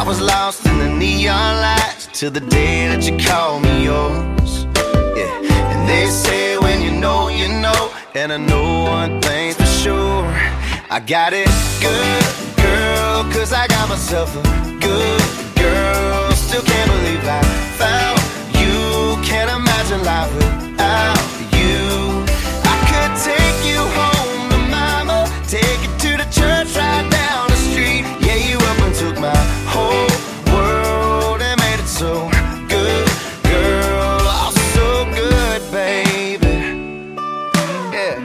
was lost in the neon lights till the day that you called me yours. Yeah, and they say when you know, you know. And I know one thing's for sure, I got it good, girl, cause I got myself a good girl. Still can't believe I found you. Can't imagine life without you. I could take you home to mama, take you to the church right down the street. Yeah, you up and took my whole world and made it so good, girl. Oh, so good, baby. Yeah.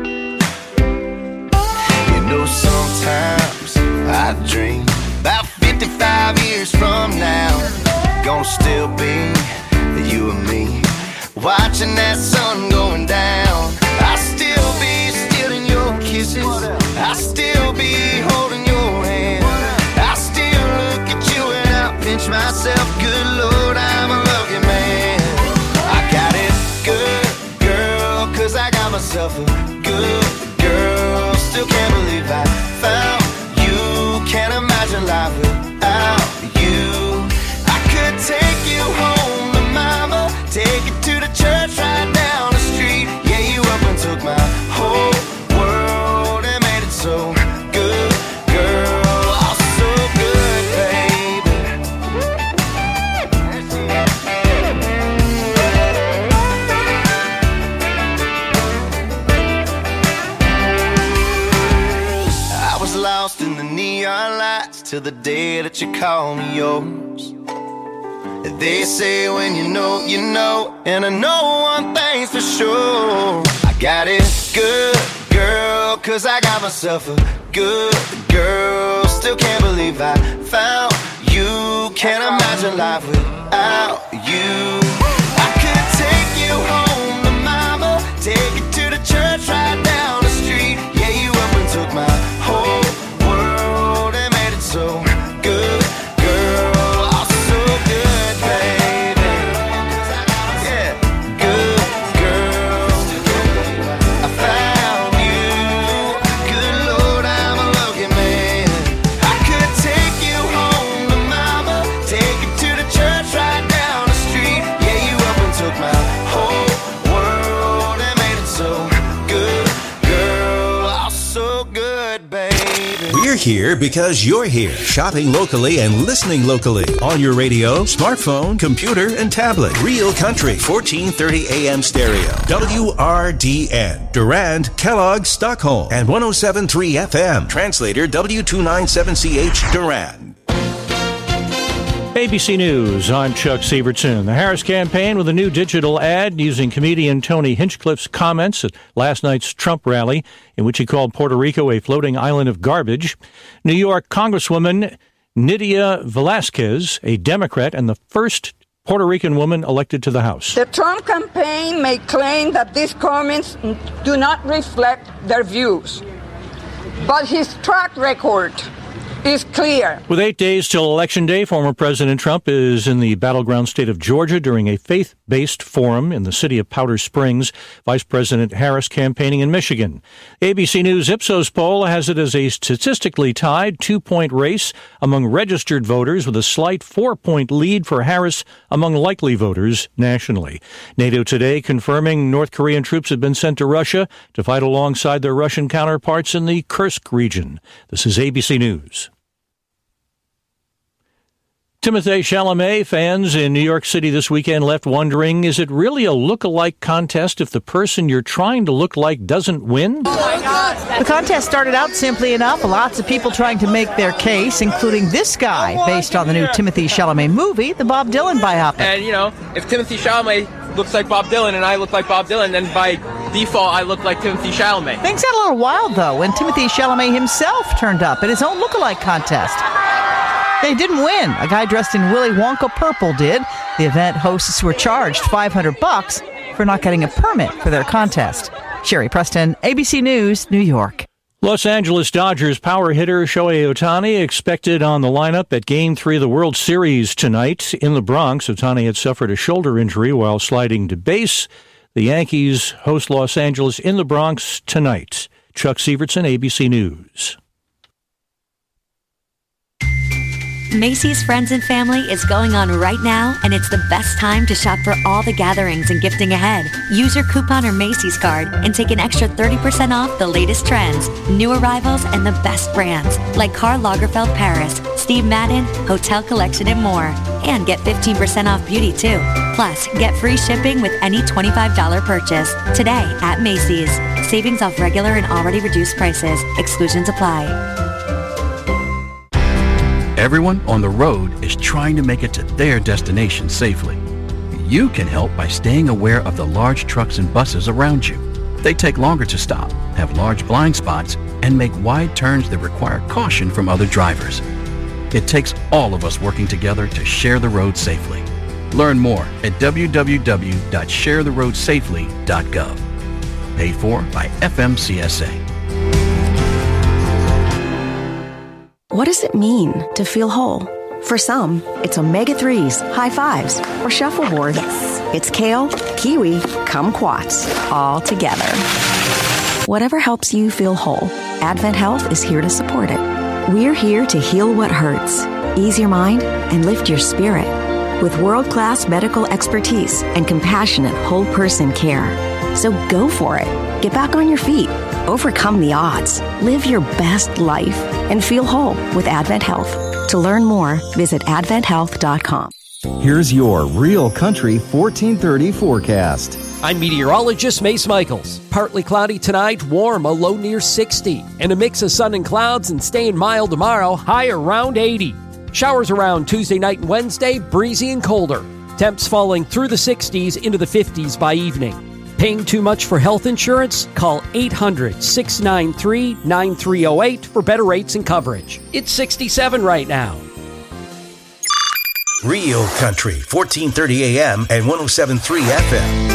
You know, sometimes I dream about 55 years from now, gonna still be you and me, watching that sun going down. I'll still be stealing your kisses, I'll still be holding your hand, I'll still look at you and I'll pinch myself. Good Lord, I'm a lucky man. I got it good, girl, cause I got myself a good girl. Still can't believe I found you. Can't imagine life without you. I could take you home to mama, take you to the church right down the street. Yeah, you up and took my whole world and made it so good, girl. Oh, so good, baby. I was lost in the neon lights till the day that you called me yours. They say when you know, you know. And I know one thing's for sure, I got it good, girl, cause I got myself a good girl. Still can't believe I found you. Can't imagine life without you. I could take you home to mama, take you to the church right down the street. Yeah, you up and took my whole world and made it so good, girl. Oh, so good, baby. Yeah, good girl. I found you. Good Lord, I'm a lucky man. I could take you home to mama, take you to the church right down the street. Yeah, you up and took my whole world and made it so good, girl. Oh, so good, baby. We're here because you're here. Shopping locally and listening locally. On your radio, smartphone, computer, and tablet. Real Country, 1430 AM stereo. WRDN. Durand, Kellogg, Stockholm. And 107.3 FM. Translator W297CH, Durand. ABC News, I'm Chuck Sievertson. The Harris campaign with a new digital ad using comedian Tony Hinchcliffe's comments at last night's Trump rally, in which he called Puerto Rico a floating island of garbage. New York Congresswoman Nydia Velázquez, a Democrat and the first Puerto Rican woman elected to the House. The Trump campaign may claim that these comments do not reflect their views, but his track record is clear. With 8 days till Election Day, former President Trump is in the battleground state of Georgia during a faith-based forum in the city of Powder Springs. Vice President Harris campaigning in Michigan. ABC News Ipsos poll has it as a statistically tied 2-point race among registered voters, with a slight 4-point lead for Harris among likely voters nationally. NATO today confirming North Korean troops have been sent to Russia to fight alongside their Russian counterparts in the Kursk region. This is ABC News. Timothée Chalamet fans in New York City this weekend left wondering, is it really a look-alike contest if the person you're trying to look like doesn't win? Oh my God. The contest started out simply enough. Lots of people trying to make their case, including this guy, based on the new Timothée Chalamet movie, the Bob Dylan biopic. And, you know, if Timothée Chalamet looks like Bob Dylan and I look like Bob Dylan, then by default I look like Timothée Chalamet. Things got a little wild, though, when Timothée Chalamet himself turned up at his own look-alike contest. They didn't win. A guy dressed in Willy Wonka purple did. The event hosts were charged $500 for not getting a permit for their contest. Sherry Preston, ABC News, New York. Los Angeles Dodgers power hitter Shohei Ohtani expected on the lineup at Game 3 of the World Series tonight in the Bronx. Ohtani had suffered a shoulder injury while sliding to base. The Yankees host Los Angeles in the Bronx tonight. Chuck Sievertson, ABC News. Macy's Friends and Family is going on right now, and it's the best time to shop for all the gatherings and gifting ahead. Use your coupon or Macy's card and take an extra 30% off the latest trends, new arrivals, and the best brands like Karl Lagerfeld Paris, Steve Madden, Hotel Collection, and more. And get 15% off beauty, too. Plus, get free shipping with any $25 purchase today at Macy's. Savings off regular and already reduced prices. Exclusions apply. Everyone on the road is trying to make it to their destination safely. You can help by staying aware of the large trucks and buses around you. They take longer to stop, have large blind spots, and make wide turns that require caution from other drivers. It takes all of us working together to share the road safely. Learn more at www.sharetheroadsafely.gov. Paid for by FMCSA. What does it mean to feel whole? For some, it's omega-3s, high fives, or shuffleboard. Yes. It's kale, kiwi, kumquats, all together. Whatever helps you feel whole, Advent Health is here to support it. We're here to heal what hurts, ease your mind, and lift your spirit with world-class medical expertise and compassionate whole-person care. So go for it. Get back on your feet. Overcome the odds. Live your best life and feel whole with Advent Health. To learn more, visit adventhealth.com. Here's your Real Country 1430 forecast. I'm meteorologist Mace Michaels. Partly cloudy tonight, warm, a low near 60. And a mix of sun and clouds and staying mild tomorrow, high around 80. Showers around Tuesday night and Wednesday, breezy and colder. Temps falling through the 60s into the 50s by evening. Paying too much for health insurance? Call 800-693-9308 for better rates and coverage. It's 67 right now. Real Country, 1430 AM and 107.3 FM.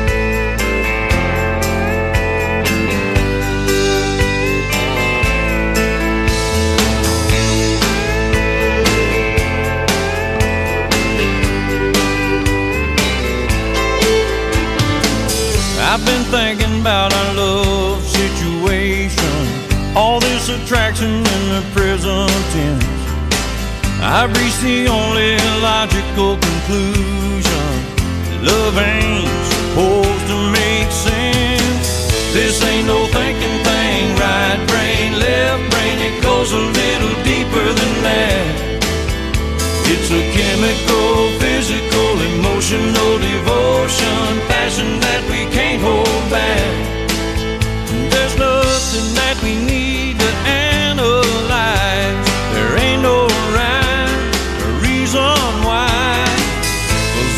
I've been thinking about our love situation, all this attraction in the present tense. I've reached the only logical conclusion: love ain't supposed to make sense. This ain't no thinking thing, right brain, left brain, it goes a little deeper than that. It's a chemical, physical, emotional devotion, passion that we can't hold back. There's nothing that we need to analyze. There ain't no rhyme or reason why. 'Cause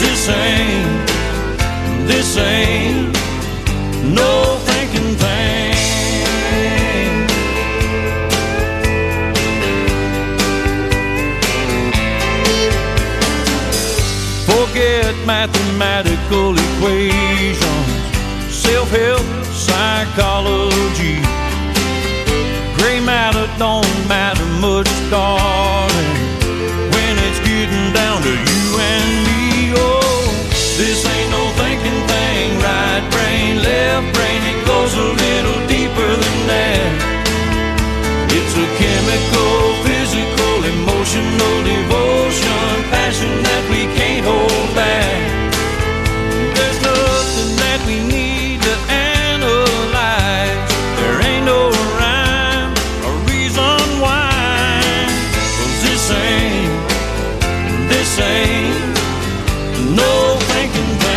this ain't no thinking thing. Forget mathematical equations, self-help, psychology. Gray matter don't matter much, darling, when it's getting down to you and me. Oh, this ain't no thinking thing, right brain, left brain, it goes a little deeper than that. It's a chemical, physical, emotional devotion, passion that we can't hold back. There's nothing that we need to analyze. There ain't no rhyme or reason why. 'Cause this ain't no thinking thing.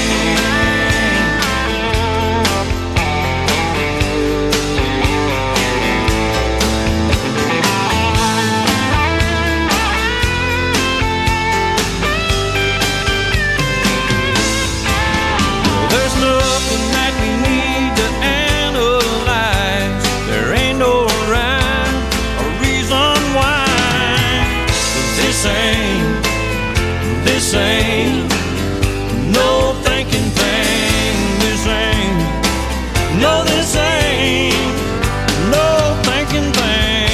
This ain't no thinking thing. This ain't no thinking thing.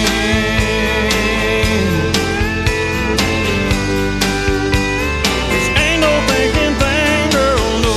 This ain't no thinking thing, girl, no.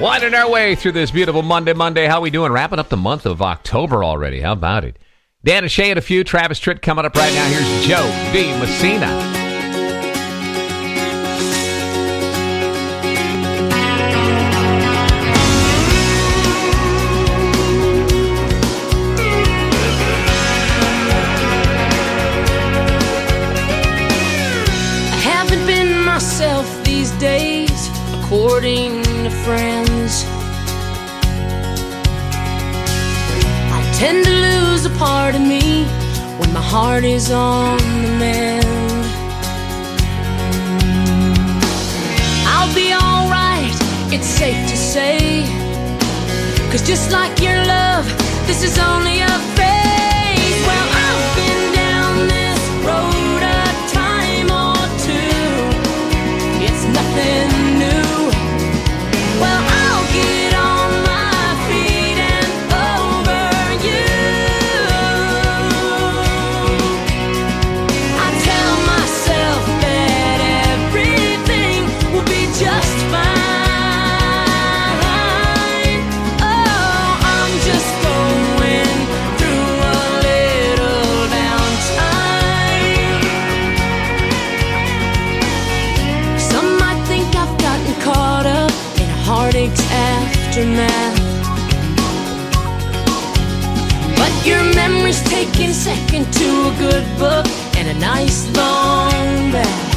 Winding our way through this beautiful Monday. How we doing? Wrapping up the month of October already. How about it? Dan and Shay and a few. Travis Tritt coming up right now. Here's Joe D. Messina. I haven't been myself these days, according to friends. I tend to lose a part of me when my heart is on the mend. I'll be alright, it's safe to say, 'cause just like your love, this is only a phase. Well, I've been down this road a time or two, it's nothing new. Well, I'll get on my feet and over you. I tell myself that everything will be just fine. Oh, I'm just going through a little downtime. Some might think I've gotten caught up in heartache's aftermath, but your memory's taking second to a good book and a nice long bath.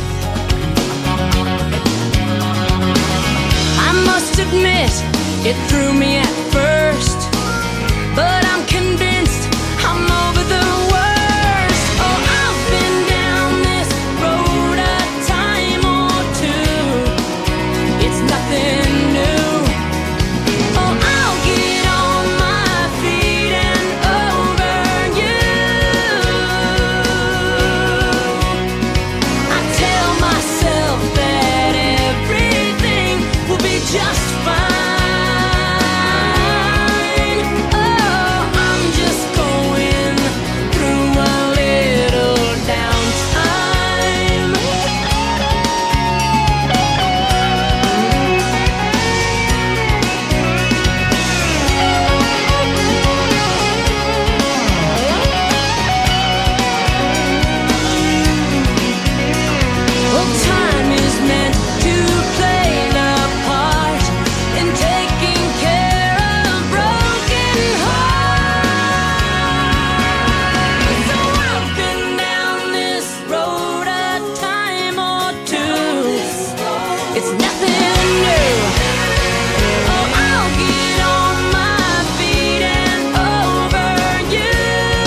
I must admit, it threw me at first, but I'm convinced I'm over the worst. Oh, I've been down this road a time or two, it's nothing new. Oh, I'll get on my feet and over you. I tell myself that everything will be just fine. Oh, I'm just going through a little downtime. Well, time is meant to play the part in taking care of broken hearts. So I've been down this road a time or two, it's nothing new. Oh, I'll get on my feet and over you.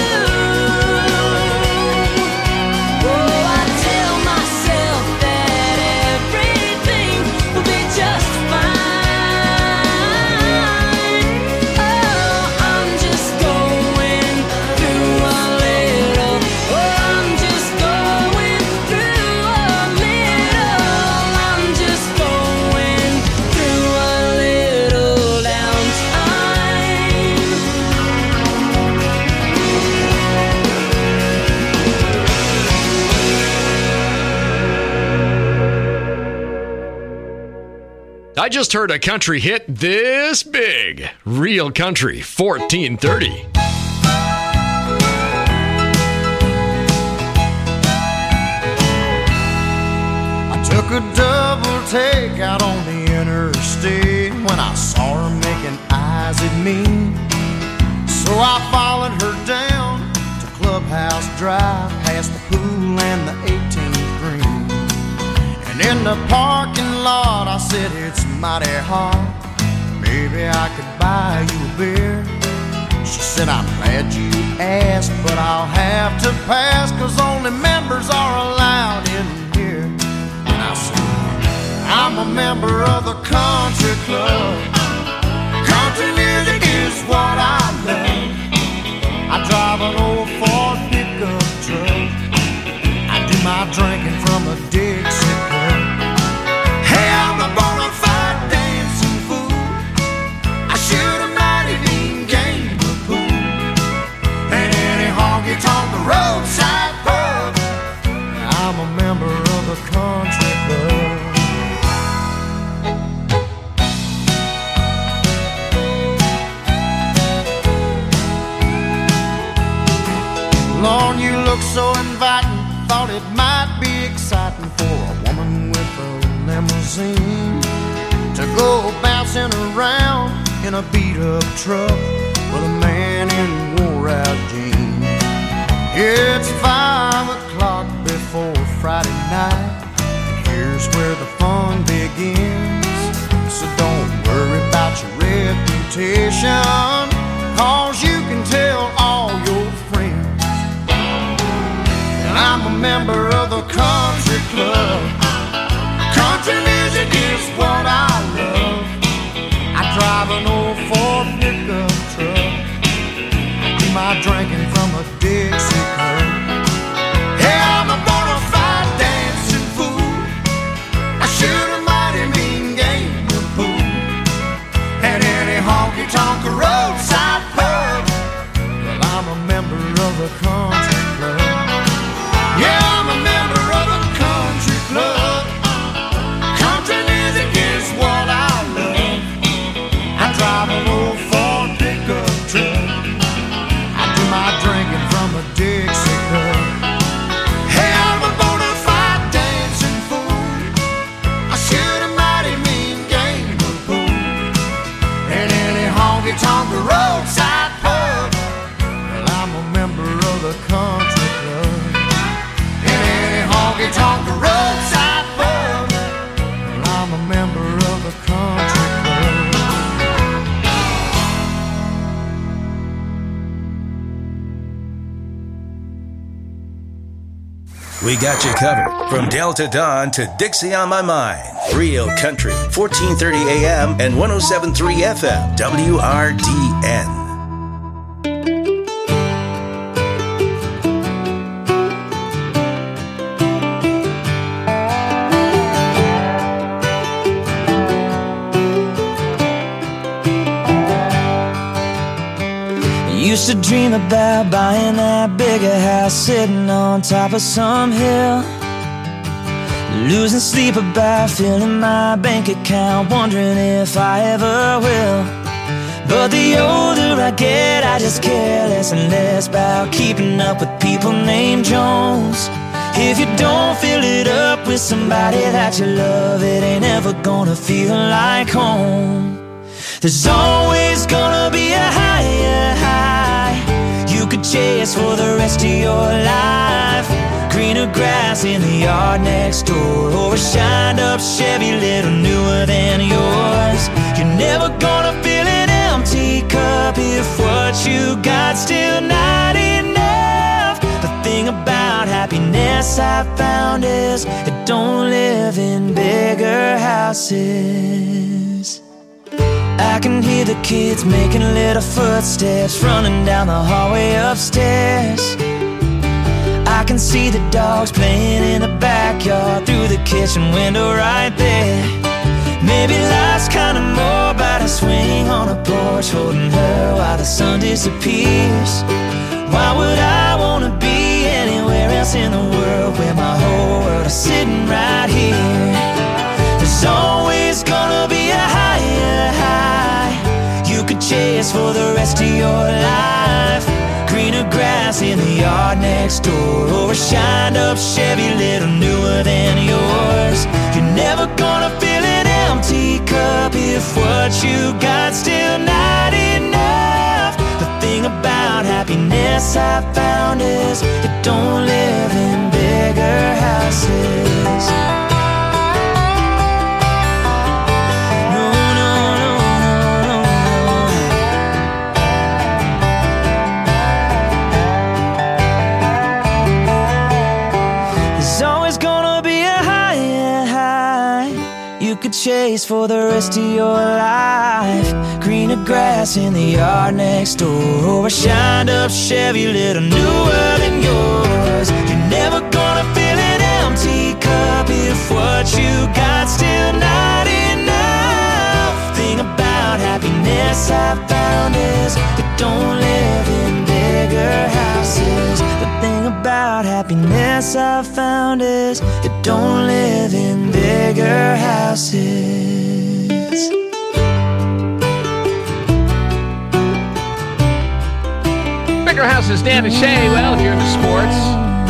Oh, I tell myself that everything will be just fine. Oh, I'm just going through a little. Oh, I'm just going through a little. I'm just going through a little downtime. I just heard a country hit this big. Real Country 1430. I took a double take out on the interstate when I saw her making eyes at me. So I followed her down to Clubhouse Drive, past the pool and the 18th green. And in the parking lot I said, it's mighty hot, maybe I could buy you a beer. She said, I'm glad you asked, but I'll have to pass, 'cause only members are allowed in here. And I said, I'm a member of the country club. Country music is what I love. I drive an old Ford pickup truck. I do my drinking from a Dixie cup. Hey, I'm a bona fide dancing fool. I shoot a mighty mean game of pool. And any honky-tonk roadside pub, I'm a member of the country club. looked so inviting, thought it might be exciting for a woman with a limousine to go bouncing around in a beat-up truck with a man in wore-out jeans. It's 5 o'clock before Friday night, and here's where the fun begins. So don't worry about your reputation, 'cause you can tell all your friends. And I'm a member of the country club. Country music is what I love. I drive an old Ford pickup truck. I do my drinking from a Dixie cup. Hey, I'm a bona fide dancing fool. I shoot a mighty mean game of pool at any honky-tonk roadside pub. Well, I'm a member of the country club. Yeah, I'm a member of the country club. Country music is what I love. I drive an old Ford pickup truck. I do my drinking from a Dixie cup. Hey, I'm a bona fide dancing fool. I shoot a mighty mean game of pool at any honky-tonk roadside pub. Well, I'm a member of the country club. At any honky-tonk roadside pub. Well, I'm a member of the country club. We got you covered from Delta Dawn to Dixie on My Mind. Real Country, 1430 AM and 107.3 FM, WRDN. Used to dream about buying that bigger house sitting on top of some hill. Losing sleep about filling my bank account, wondering if I ever will. But the older I get, I just care less and less about keeping up with people named Jones. If you don't fill it up with somebody that you love, it ain't ever gonna feel like home. There's always gonna be a higher high you could chase for the rest of your life. Greener grass in the yard next door, or a shined up Chevy little newer than yours. You're never gonna fill an empty cup if what you got's still not enough. The thing about happiness I found is it don't live in bigger houses. I can hear the kids making little footsteps running down the hallway upstairs. I can see the dogs playing in the backyard through the kitchen window right there. Maybe life's kinda more about a swing on a porch holding her while the sun disappears. Why would I wanna be anywhere else in the world where my whole world is sitting right here? There's always gonna be a higher high you could chase for the rest of your life. Greener grass in the yard next door, or a shined up Chevy little newer than yours. You're never gonna fill an empty cup if what you got's still not enough. The thing about happiness I found is it don't live in bigger houses. Chase for the rest of your life. Greener grass in the yard next door, or a shined up Chevy little newer than yours. You're never gonna fill an empty cup if what you got's still not enough. Thing about happiness I found is it don't live in bigger houses. The thing about happiness I found is it don't live in bigger houses. Bigger Houses, Dan and Shay. Well, here in the sports,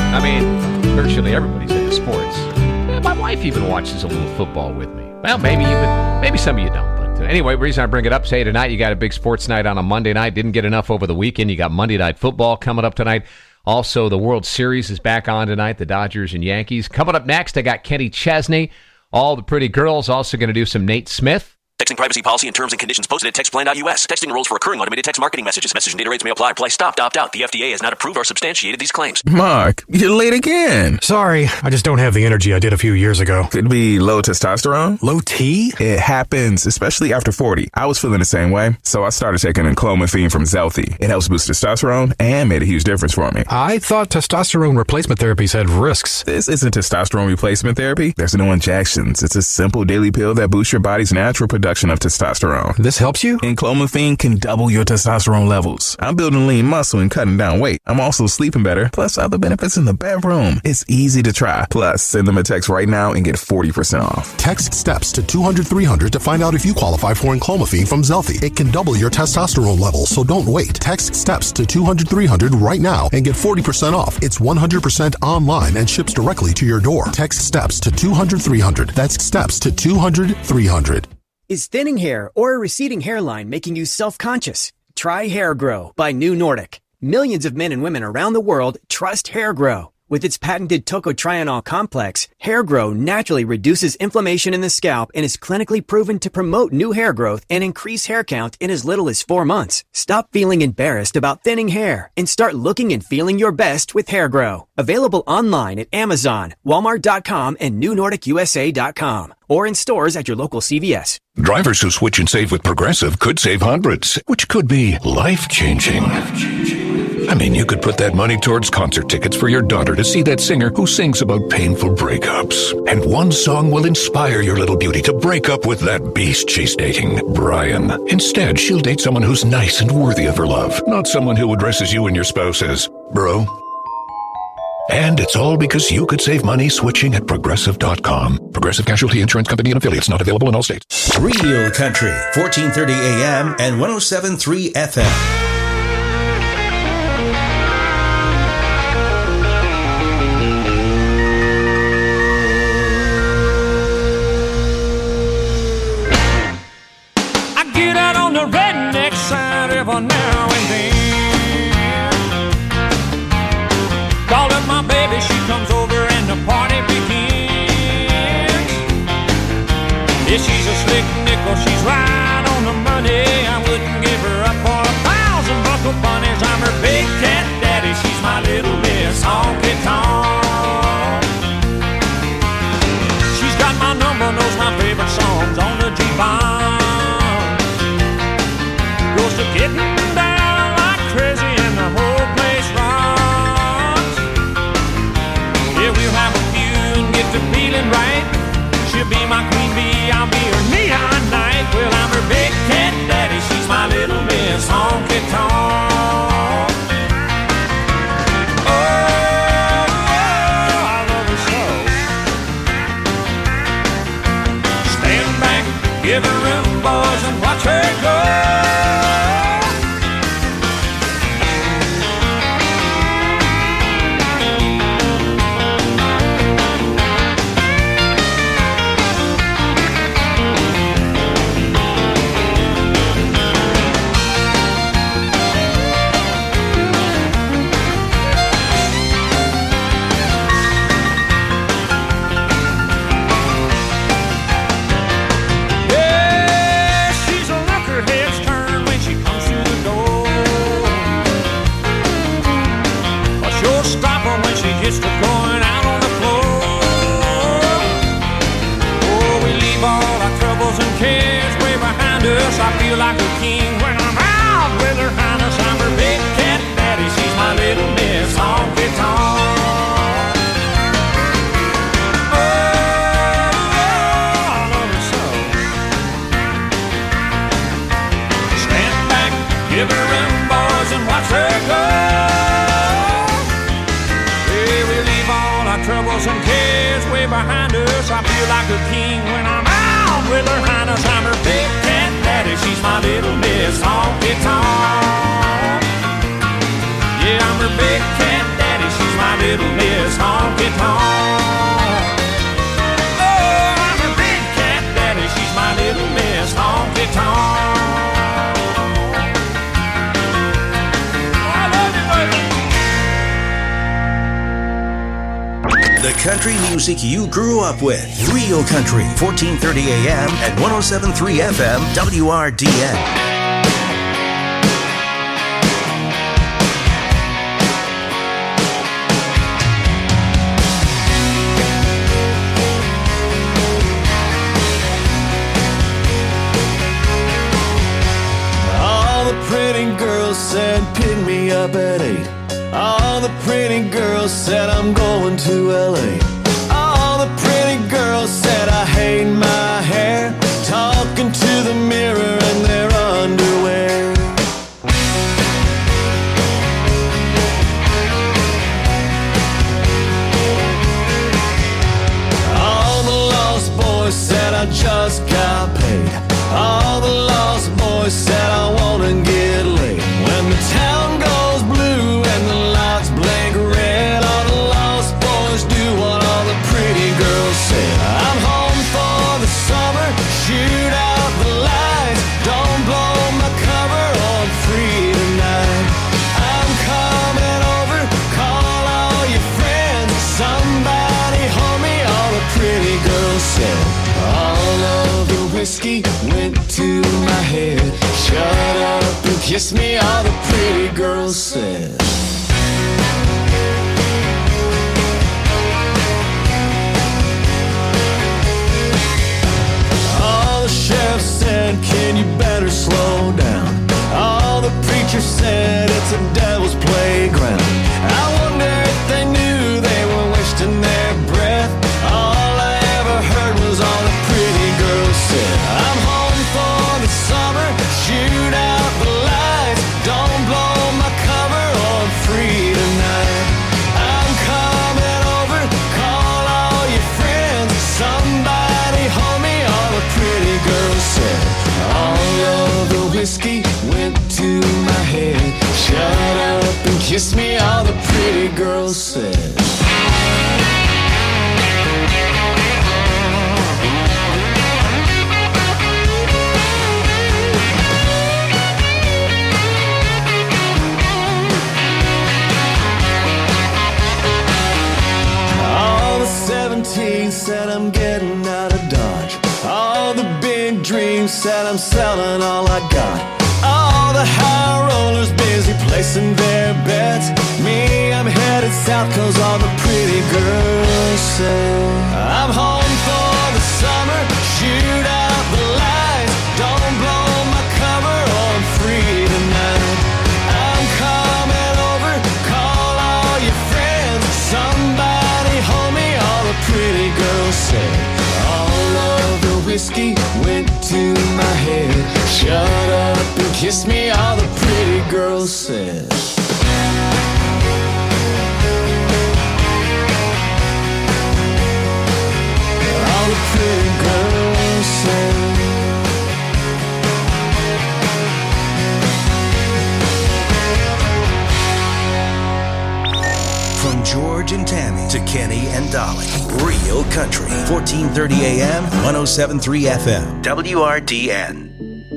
I mean, virtually everybody's into sports. My wife even watches a little football with me. Well, maybe some of you don't. But anyway, the reason I bring it up, say tonight you got a big sports night on a Monday night. Didn't get enough over the weekend. You got Monday Night Football coming up tonight. Also, the World Series is back on tonight, the Dodgers and Yankees. Coming up next, I got Kenny Chesney. All the pretty girls. Also going to do some Nate Smith. Texting privacy policy and terms and conditions posted at textplan.us. Texting enrolls for recurring automated text marketing messages. Message and data rates may apply. Apply stopped, opt out. The FDA has not approved or substantiated these claims. Mark, you're late again. Sorry, I just don't have the energy I did a few years ago. Could be low testosterone? Low T? It happens, especially after 40. I was feeling the same way, so I started taking clomiphene from Zelfie. It helps boost testosterone and made a huge difference for me. I thought testosterone replacement therapies had risks. This isn't testosterone replacement therapy. There's no injections. It's a simple daily pill that boosts your body's natural production of testosterone. This helps you? And clomiphene can double your testosterone levels. I'm building lean muscle and cutting down weight. I'm also sleeping better, plus other benefits in the bedroom. It's easy to try. Plus, send them a text right now and get 40% off. Text STEPS to 200-300 to find out if you qualify for clomiphene from Zelfie. It can double your testosterone levels, so don't wait. Text STEPS to 200-300 right now and get 40% off. It's 100% online and ships directly to your door. Text STEPS to 200-300. That's STEPS to 200-300. Is thinning hair or a receding hairline making you self-conscious? Try Hair Grow by New Nordic. Millions of men and women around the world trust Hair Grow. With its patented tocotrienol complex, Hair Grow naturally reduces inflammation in the scalp and is clinically proven to promote new hair growth and increase hair count in as little as 4 months. Stop feeling embarrassed about thinning hair and start looking and feeling your best with Hair Grow. Available online at Amazon, Walmart.com, and NewNordicUSA.com, or in stores at your local CVS. Drivers who switch and save with Progressive could save hundreds, which could be life-changing. I mean, you could put that money towards concert tickets for your daughter to see that singer who sings about painful breakups. And one song will inspire your little beauty to break up with that beast she's dating, Brian. Instead, she'll date someone who's nice and worthy of her love, not someone who addresses you and your spouse as bro. And it's all because you could save money switching at Progressive.com. Progressive Casualty Insurance Company and affiliates, not available in all states. Real Country, 1430 AM and 107.3 FM. Every now and then, call up my baby, she comes over and the party begins. Yeah, she's a slick nickel, she's right on the money. I wouldn't give her up for 1,000 buckle bunnies. I'm her big cat daddy, she's my little miss honky tonk. She's got my number, knows my favorite songs on the G-Bond. Goes to getting down like crazy and the whole place rocks. Yeah, we'll have a few and get to feeling right. She'll be my queen bee, I'll be her neon knight. Well, I'm her big cat daddy, she's my little miss honky tonk. Oh, I love her so. Stand back, give her room, boys, and watch her go. Just going out on the floor. Oh, we leave all our troubles and cares way behind us. I feel like a king when I'm out with her highness. I'm her big cat daddy, she's my little miss honky tonk. Oh, I love her so. Stand back, give her room, boys, and watch her go. Troubles and cares way behind us. I feel like a king when I'm out with her highness. I'm her big cat daddy, she's my little miss honky tonk. Yeah, I'm her big cat daddy, she's my little miss The country music you grew up with. Real Country, 1430 AM and 107.3 FM, WRDN. Said pick me up at 8. All the pretty girls said I'm going to LA. All the pretty girls said I hate my hair, talking to the mirror in their underwear. All the lost boys said I just got paid. All the lost boys said I wanna get laid. When the town goes blue and the lights blink red, all the lost boys do what all the pretty girls said. I'm home for the summer, shoot out the lights, don't blow my cover, I'm free tonight. I'm coming over, call all your friends, somebody hold me, all the pretty girls said. All of the whiskey went to my head. Shut up and kiss me, all the pretty girls said. All the sheriff said, can you better slow down? All the preachers said, it's a devil's playground. I wonder if they knew they were wasting their breath. All I ever heard was all the pretty girls said. I'm home for the summer, shoot out the lights, don't blow my cover, I'm free tonight. I'm coming over, call all your friends, somebody hold me, all the pretty girls said. All of the whiskey went to my head. Shut up and kiss me, all the pretty girls said. Said I'm getting out of Dodge. All the big dreams said I'm selling all I got. All the high rollers busy placing their bets. Me, I'm headed south cause all the pretty girls say I'm home for the summer, shoot out the lights, don't blow my cover, I'm free tonight. I'm coming over, call all your friends, somebody hold me, all the pretty girls say. All of the whiskey went to my head. Shut up and kiss me, all the pretty girls said. All the pretty girls said. From George and Tammy to Kenny and Dolly. Real Country. 1430 AM, 107.3 FM. WRDN.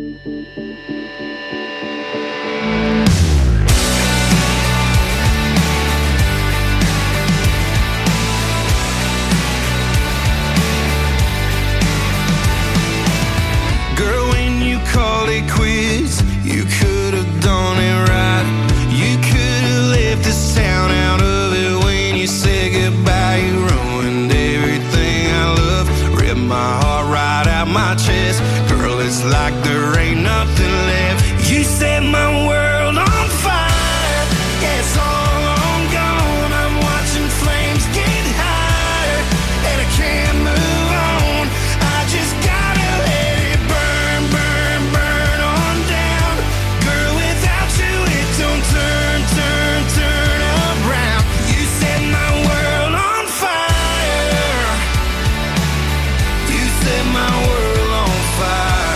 Girl, when you called it quits, you could have done it right. You could have left this town out of it when you said goodbye. You ruined everything I love, ripped my heart right out my chest. Girl, it's like there ain't nothing left. You set my world on fire. Yeah, it's all on gone. I'm watching flames get higher, and I can't move on. I just gotta let it burn, burn, burn on down. Girl, without you it don't turn, turn, turn around. You set my world on fire. You set my world on fire.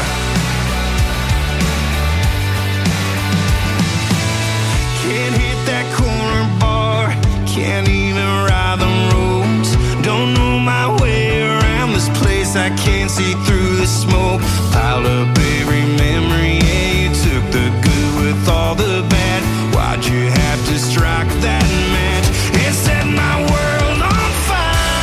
Can't hit that corner bar, can't even ride the roads. Don't know my way around this place, I can't see through the smoke. Piled up every memory, yeah, you took the good with all the bad. Why'd you have to strike that match and set my world on fire?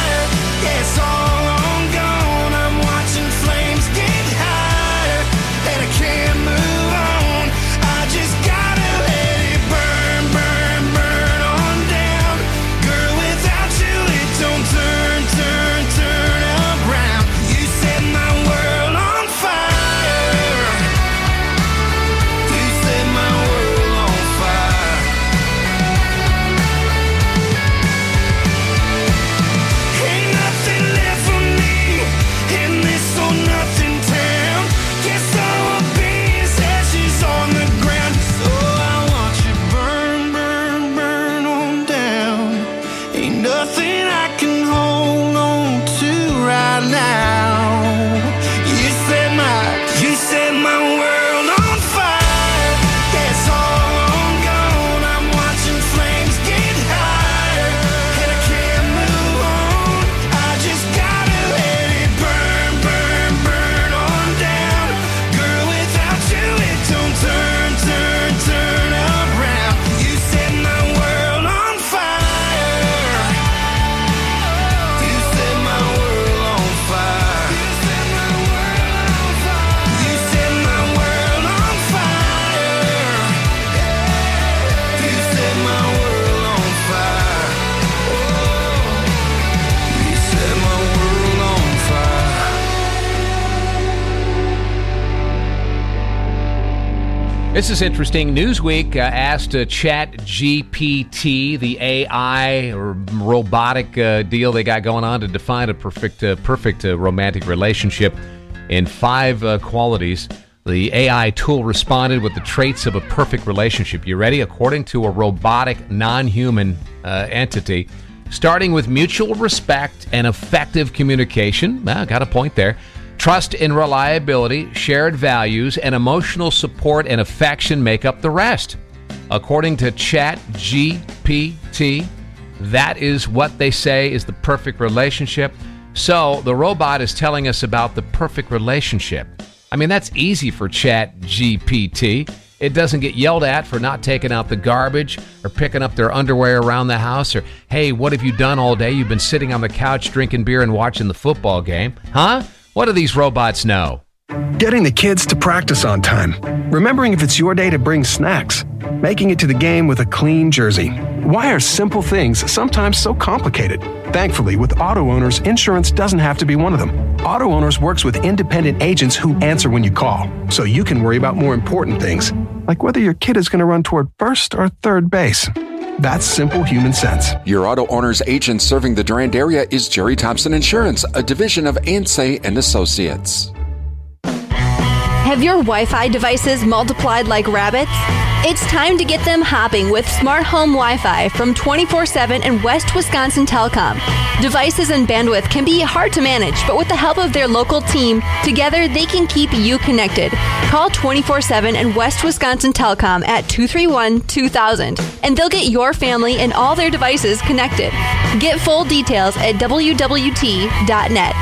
This is interesting. Newsweek asked ChatGPT, the AI or robotic deal they got going on, to define a perfect romantic relationship in 5 qualities. The AI tool responded with the traits of a perfect relationship. You ready? According to a robotic, non-human entity, starting with mutual respect and effective communication. Got a point there. Trust and reliability, shared values, and emotional support and affection make up the rest. According to ChatGPT, that is what they say is the perfect relationship. So the robot is telling us about the perfect relationship. I mean, that's easy for ChatGPT. It doesn't get yelled at for not taking out the garbage or picking up their underwear around the house, or, hey, what have you done all day? You've been sitting on the couch drinking beer and watching the football game. Huh? What do these robots know? Getting the kids to practice on time. Remembering if it's your day to bring snacks. Making it to the game with a clean jersey. Why are simple things sometimes so complicated? Thankfully, with Auto Owners, insurance doesn't have to be one of them. Auto Owners works with independent agents who answer when you call, so you can worry about more important things, like whether your kid is going to run toward first or third base. That's simple human sense. Your Auto Owners agent serving the Durand area is Jerry Thompson Insurance, a division of Ansay and Associates. Have your Wi-Fi devices multiplied like rabbits? It's time to get them hopping with Smart Home Wi-Fi from 24/7 and West Wisconsin Telecom. Devices and bandwidth can be hard to manage, but with the help of their local team, together they can keep you connected. Call 24/7 and West Wisconsin Telecom at 231-2000, and they'll get your family and all their devices connected. Get full details at wwt.net.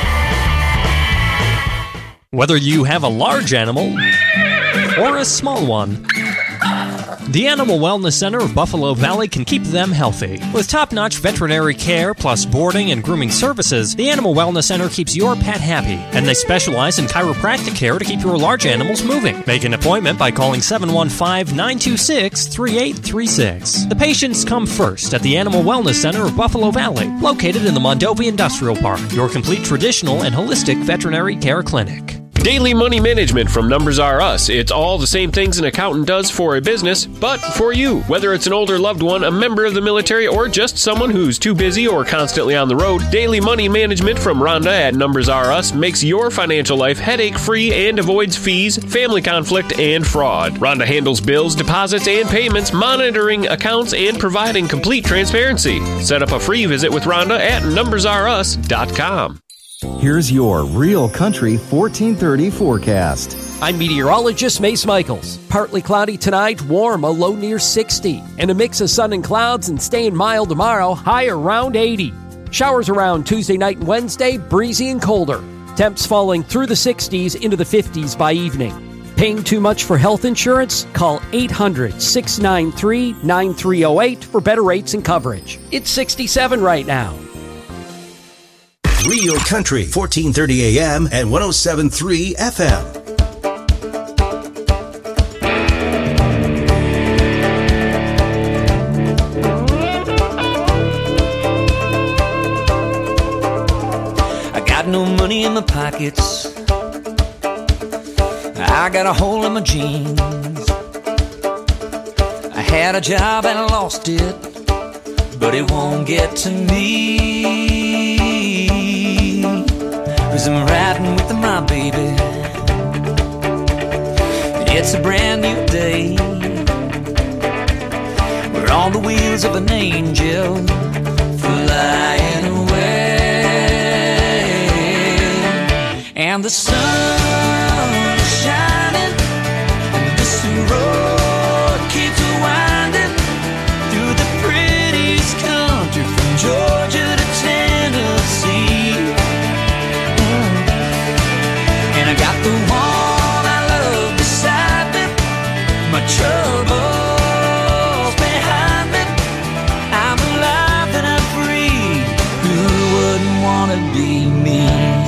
Whether you have a large animal or a small one, the Animal Wellness Center of Buffalo Valley can keep them healthy. With top-notch veterinary care plus boarding and grooming services, the Animal Wellness Center keeps your pet happy, and they specialize in chiropractic care to keep your large animals moving. Make an appointment by calling 715-926-3836. The patients come first at the Animal Wellness Center of Buffalo Valley, located in the Mondovi Industrial Park, your complete traditional and holistic veterinary care clinic. Daily money management from Numbers R Us. It's all the same things an accountant does for a business, but for you. Whether it's an older loved one, a member of the military, or just someone who's too busy or constantly on the road, daily money management from Rhonda at Numbers R Us makes your financial life headache-free and avoids fees, family conflict, and fraud. Rhonda handles bills, deposits, and payments, monitoring accounts, and providing complete transparency. Set up a free visit with Rhonda at numbersrus.com. Here's your Real Country 1430 forecast. I'm meteorologist Mace Michaels. Partly cloudy tonight, warm, a low near 60. And a mix of sun and clouds and staying mild tomorrow, high around 80. Showers around Tuesday night and Wednesday, breezy and colder. Temps falling through the 60s into the 50s by evening. Paying too much for health insurance? Call 800-693-9308 for better rates and coverage. It's 67 right now. Real Country, 1430 AM and 107.3 FM. I got no money in my pockets. I got a hole in my jeans. I had a job and I lost it, but it won't get to me. 'Cause I'm riding with my baby. It's a brand new day. We're on the wheels of an angel flying away. And the sun is shining, and this road keeps winding through the prettiest country from Georgia to Tennessee. And I got the one I love beside me, my troubles behind me. I'm alive and I'm free. Who wouldn't want to be me?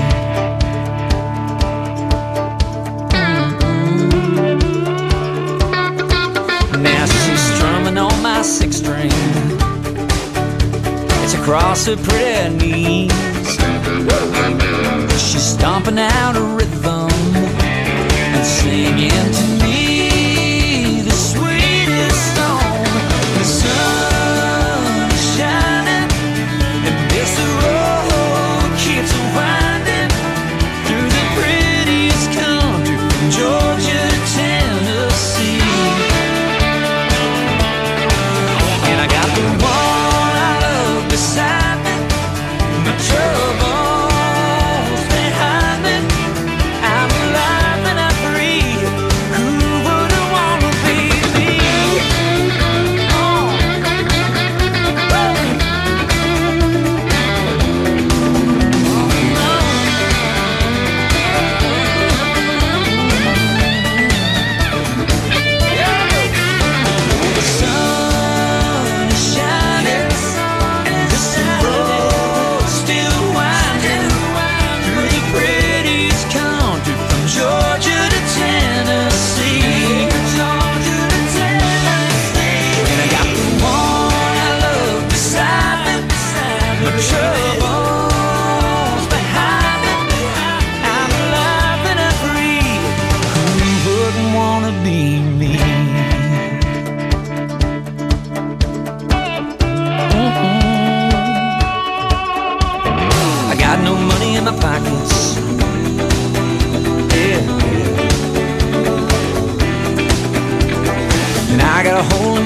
Now she's strumming on my six string. It's across her pretty knees. She's stomping out a rhythm and singing to me.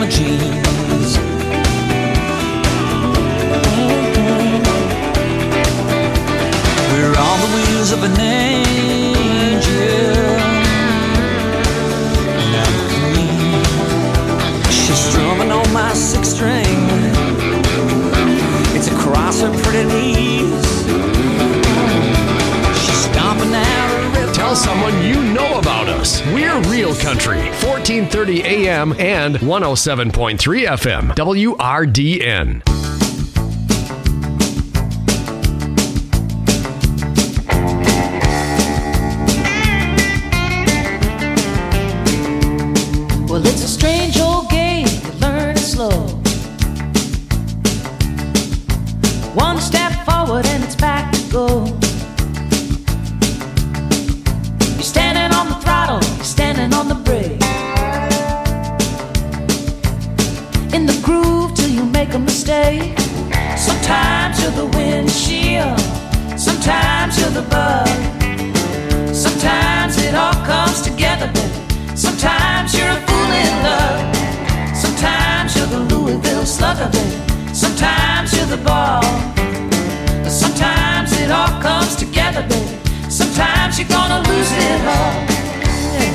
my jeans. We're on the wheels of an angel. She's strumming on my six string. It's across her pretty knees. She's stomping out a rip. Tell someone you know about us. We're Real Country, 1430 AM and 107.3 FM, WRDN. Well, it's a strange old game, you learn it slow. One step forward and it's back to go. You're standing on the throttle, you're standing on the brake. In the groove till you make a mistake. Sometimes you're the windshield, sometimes you're the bug. Sometimes it all comes together, baby. Sometimes you're a fool in love. Sometimes you're the Louisville Slugger, baby. Sometimes you're the ball. Sometimes it all comes together, baby. Sometimes you're gonna lose it all. Yeah.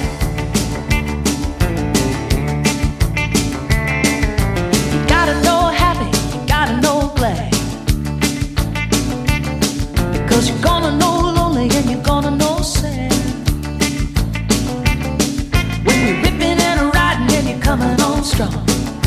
You gotta know happy, you gotta know glad. Because you're gonna know lonely and you're gonna know sad. When you're ripping and riding and you're coming on strong.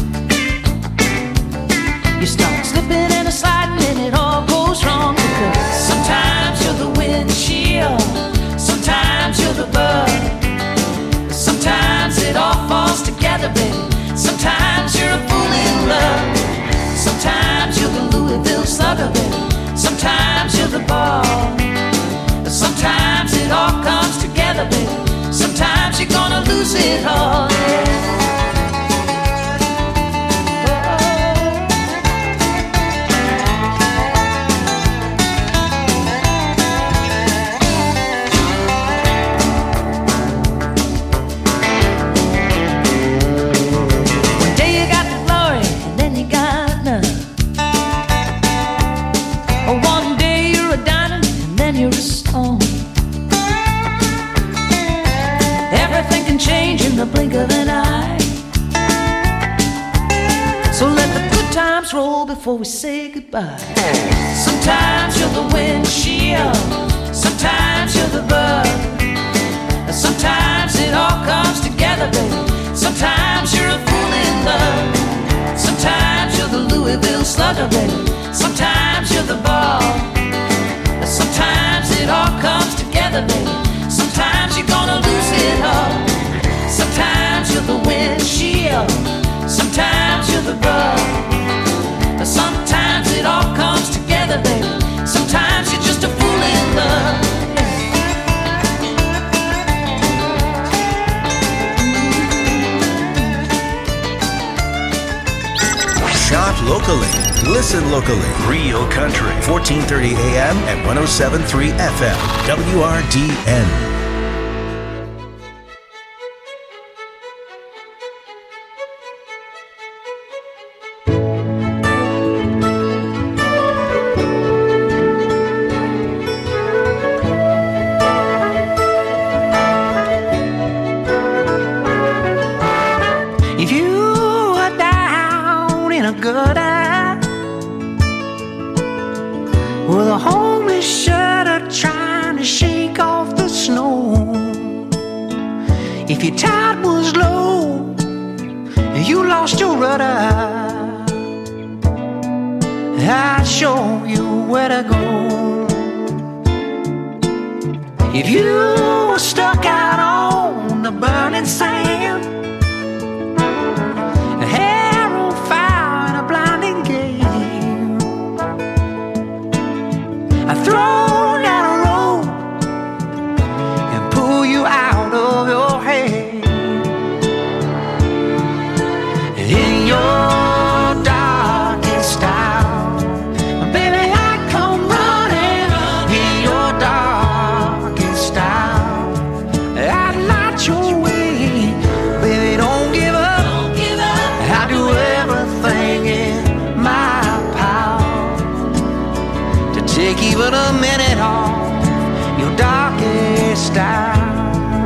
You start slipping and sliding and it all goes wrong. Because sometimes you're the windshield, sometimes you're the bug. Sometimes it all falls together, baby. Sometimes you're a fool in love. Sometimes you're the Louisville Slugger, baby. Sometimes you're the ball. Sometimes it all comes together, baby. Sometimes you're gonna lose it all, yeah. You're a stone. Everything can change in the blink of an eye. So let the good times roll before we say goodbye. Sometimes you're the windshield, sometimes you're the bug. Sometimes it all comes together, baby. Sometimes you're a fool in love. Sometimes you're the Louisville Slugger, baby. Sometimes you're the ball. Sometimes it all comes together, baby. Sometimes you're gonna lose it all. Sometimes you're the windshield, sometimes you're the bug. Sometimes it all comes together, baby. Sometimes you're just a fool in love. Shop locally. Listen locally. Real Country. 1430 AM and 107.3 FM. WRDN. If you are down in a gutter with a homeless shutter trying to shake off the snow, if your tide was low and you lost your rudder, I'd show you where to go. If you were stuck out on the burning sand, a hair on fire in a blinding gale, I throw down a rope and pull you out of your head. In your darkest hour, baby, I come running. In your darkest hour, I'd light your way. style.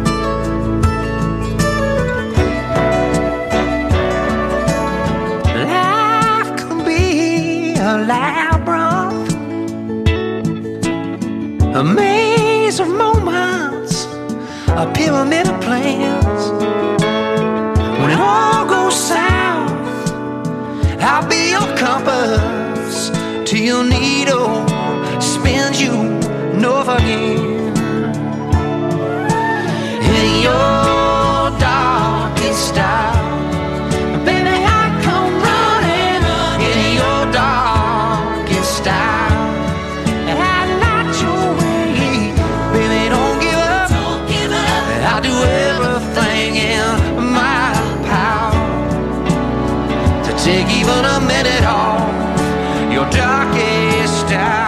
Life can be a labyrinth, a maze of moments, a pyramid of plans. When it all goes south, I'll be your compass till your needle spins you north again. In your darkest hour, baby, I come running. In your darkest hour, I light your way. Baby, don't give up. I'll do everything in my power to take even a minute off your darkest hour.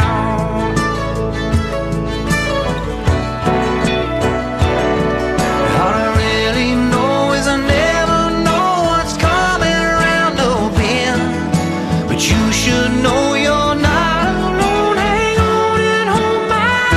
All I really know is I never know what's coming around the bend, but you should know you're not alone. Hang on and hold my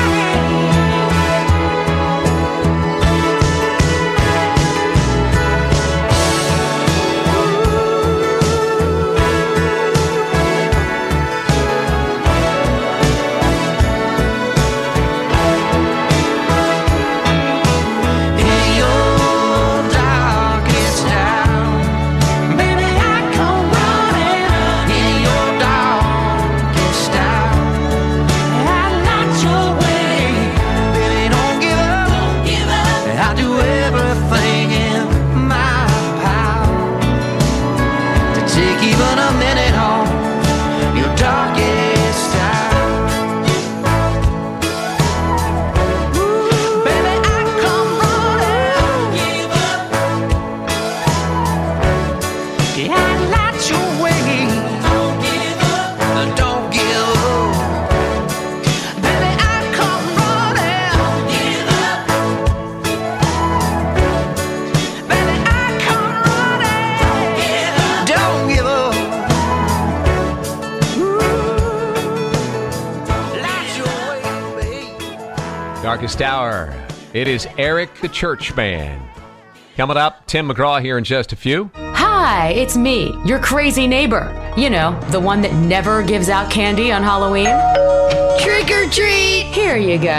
Darkest Hour. It is Eric the Churchman. Coming up, Tim McGraw here in just a few. Hi, it's me, your crazy neighbor. You know, the one that never gives out candy on Halloween. Trick or treat! Here you go.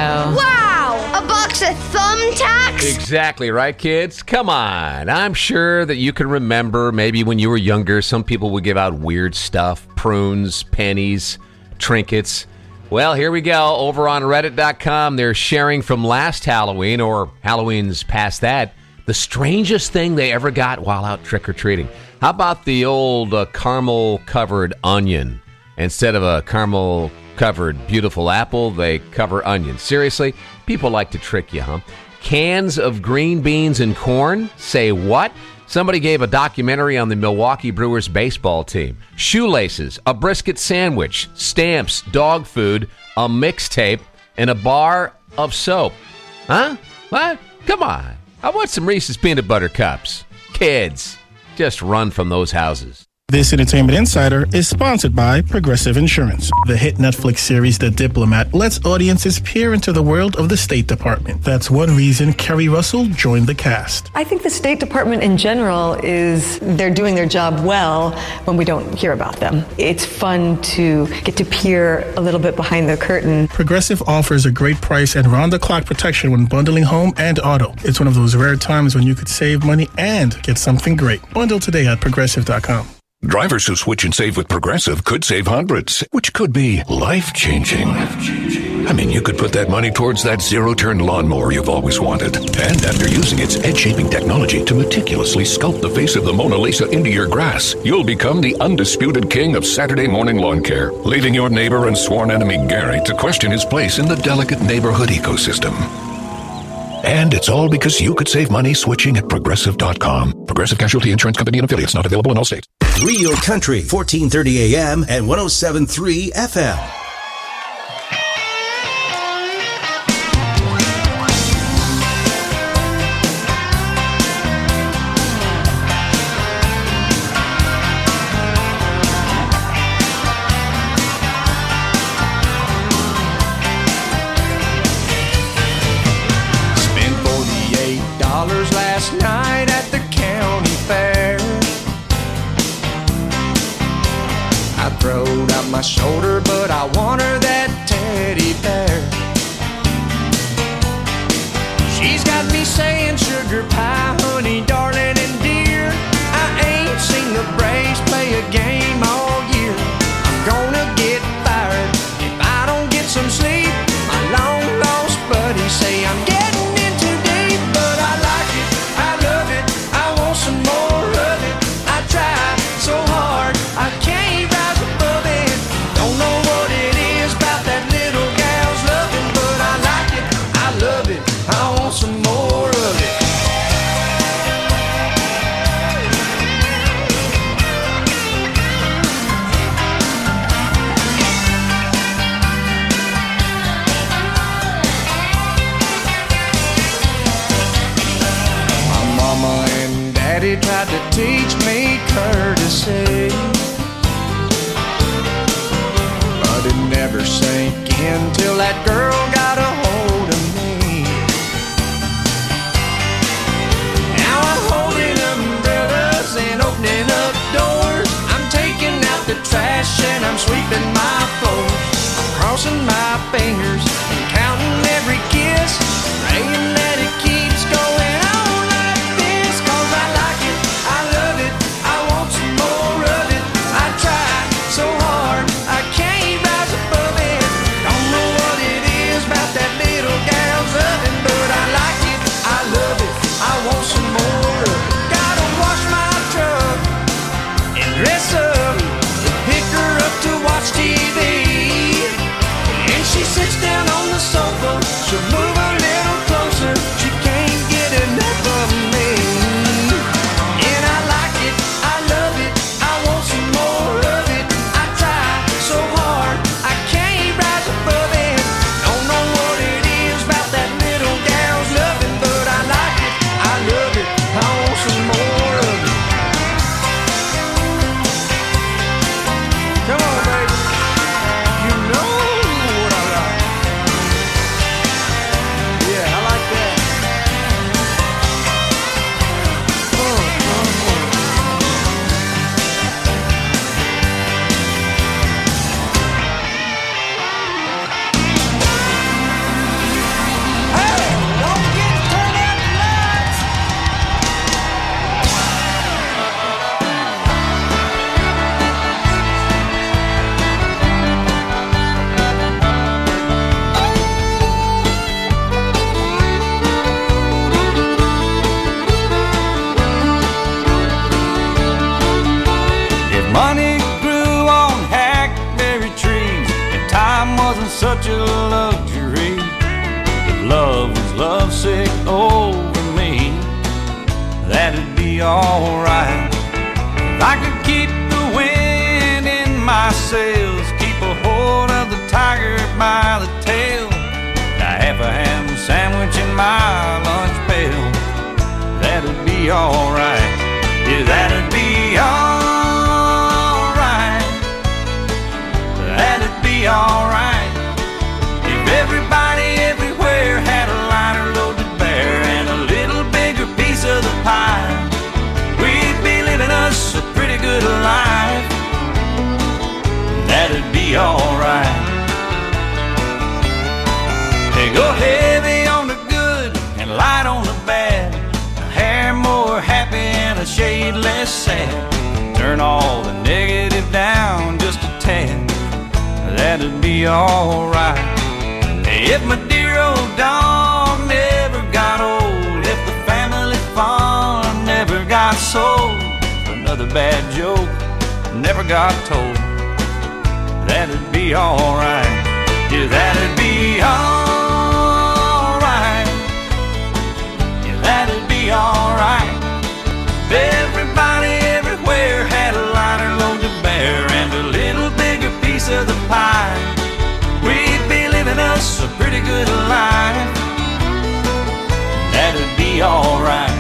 Wow! A box of thumbtacks? Exactly right, kids. Come on. I'm sure that you can remember maybe when you were younger, some people would give out weird stuff. Prunes, pennies, trinkets. Well, here we go. Over on Reddit.com, they're sharing from last Halloween, or Halloween's past that, the strangest thing they ever got while out trick-or-treating. How about the old caramel-covered onion? Instead of a caramel-covered beautiful apple, they cover onions. Seriously? People like to trick you, huh? Cans of green beans and corn? Say what? Somebody gave a documentary on the Milwaukee Brewers baseball team. Shoelaces, a brisket sandwich, stamps, dog food, a mixtape, and a bar of soap. Huh? What? Come on. I want some Reese's Peanut Butter Cups. Kids, just run from those houses. This Entertainment Insider is sponsored by Progressive Insurance. The hit Netflix series The Diplomat lets audiences peer into the world of the State Department. That's one reason Kerry Russell joined the cast. I think the State Department in general they're doing their job well when we don't hear about them. It's fun to get to peer a little bit behind the curtain. Progressive offers a great price and round-the-clock protection when bundling home and auto. It's one of those rare times when you could save money and get something great. Bundle today at Progressive.com. Drivers who switch and save with Progressive could save hundreds, which could be life-changing. I mean, you could put that money towards that zero-turn lawnmower you've always wanted. And after using its edge-shaping technology to meticulously sculpt the face of the Mona Lisa into your grass, you'll become the undisputed king of Saturday morning lawn care, leaving your neighbor and sworn enemy Gary to question his place in the delicate neighborhood ecosystem. And it's all because you could save money switching at Progressive.com. Progressive Casualty Insurance Company and affiliates, not available in all states. Real Country, 1430 AM and 107.3 FM. Daddy tried to teach me courtesy, but it never sank in till that girl got a hold of me. Now I'm holding umbrellas and opening up doors. I'm taking out the trash and I'm sweeping my floors. I'm crossing my fingers and counting every kiss, praying that it keeps going on like this. 'Cause I like it, I love it, I want some more of it. I try so hard, I can't rise above it. Don't know what it is about that little gal's oven, but I like it, I love it, I want some more of it. Gotta wash my truck and dress up and pick her up to watch TV. And she sits down on the sofa, she'll move a little closer, she can't get enough of me. And I like it, I love it, I want some more of it. I try so hard, I can't rise above it. Don't know what it is about that little gal's loving, but I like it, I love it, I want some more of it. Come on, baby, you know what I like. Yeah, I like that. If money grew on hackberry trees, and time wasn't such a luxury, if love was lovesick over me, that'd be alright. If I could keep the wind in my sails, keep a hold of the tiger by the tail, and a half a ham sandwich in my lunch pail, that'd be alright. Yeah, that'd be alright. That'd be alright. If everybody everywhere had a liner loaded bear and a little bigger piece of the pie, we'd be living us a pretty good life. That'd be alright. They go heavy on the good and light on the bad, a hair more happy and a shade less sad. Turn all the negative down just a tad, that'd be alright. If my dear old dog never got old, if the family farm never got sold, another bad joke never got told, that'd be alright. Yeah, that'd be alright. Yeah, that'd be alright. Everybody everywhere had a liner load to bear and a little bigger piece of the pie, we'd be living us a pretty good life. That'd be alright.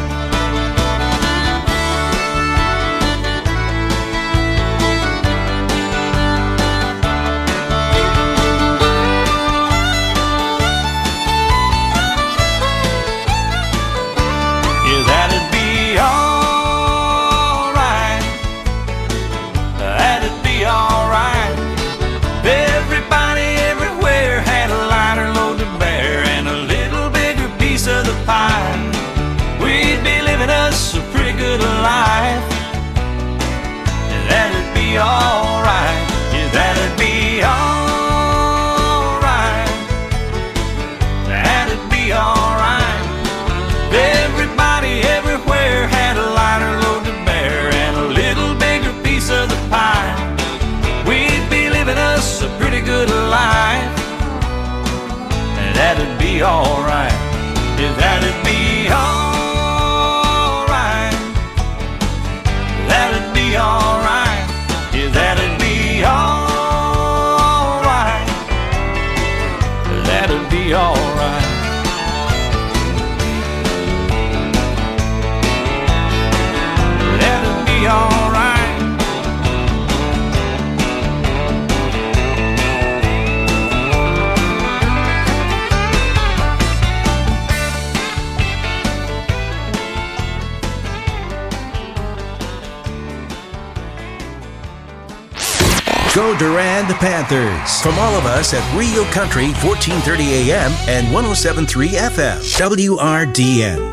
Go Durand Panthers. From all of us at Real Country, 1430 AM and 107.3 FM. WRDN.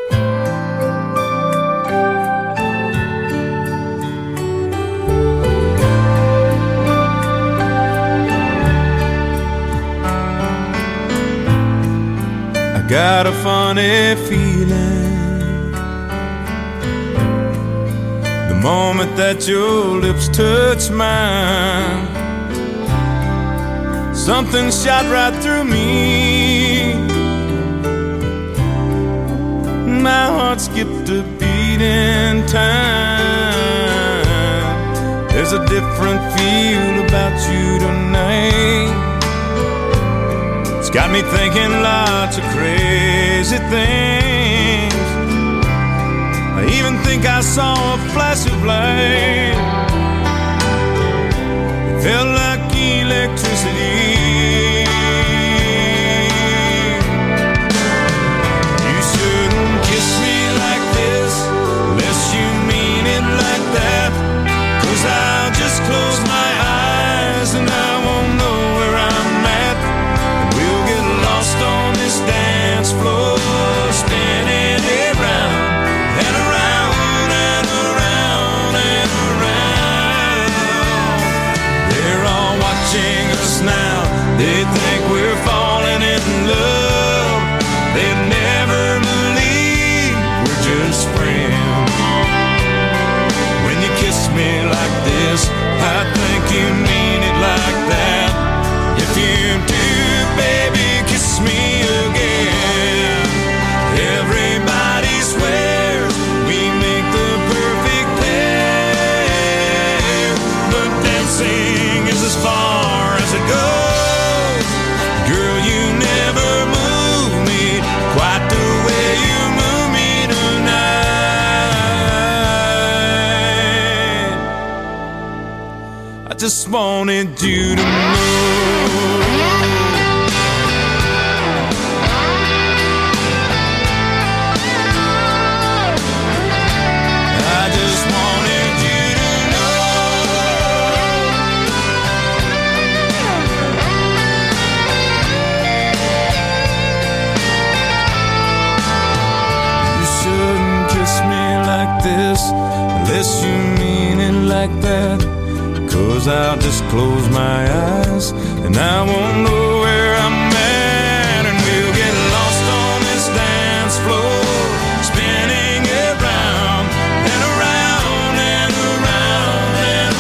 Got a funny feeling the moment that your lips touch mine. Something shot right through me. My heart skipped a beat in time. There's a different feel about you tonight. Got me thinking lots of crazy things. I even think I saw a flash of light. It felt like electricity. You shouldn't kiss me like this unless you mean it like that. 'Cause I'll just close my eyes and I won't know where I'm at. On this dance floor, spinning around and around and around and around. They're all watching us now. They think we're falling in love. They never believe we're just friends. When you kiss me like this, I think you mean it like that. If you do, baby, kiss me again. Everybody swears we make the perfect pair, but dancing is as far as it goes. Girl, you never move me quite the way you move me tonight. I just wanted you to know. This, unless you mean it like that. 'Cause I'll just close my eyes and I won't know where I'm at. And we'll get lost on this dance floor, spinning around and around and around and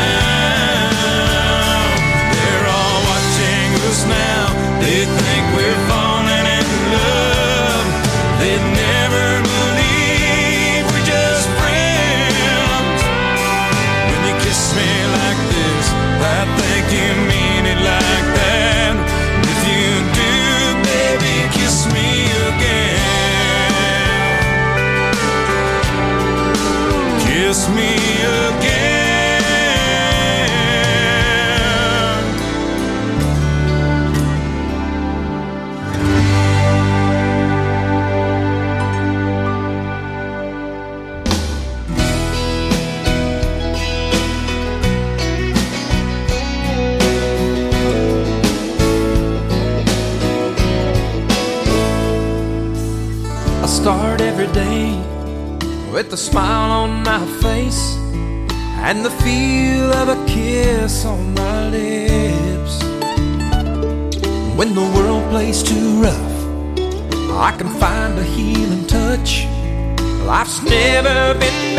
around. They're all watching us now. They think we're falling in love. They'd never believe we're just friends. When you kiss me like this, I think you mean it like that. If you do, baby, kiss me again. Kiss me again. Start every day with a smile on my face and the feel of a kiss on my lips. When the world plays too rough, I can find a healing touch. Life's never been